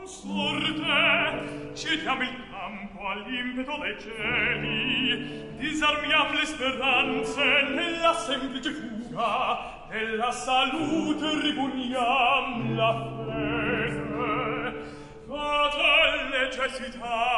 Sorte, cediamo il campo all'impeto dei cieli, disarmiam le speranze nella semplice fuga, nella salute ripugniam la fede. Fatale necessità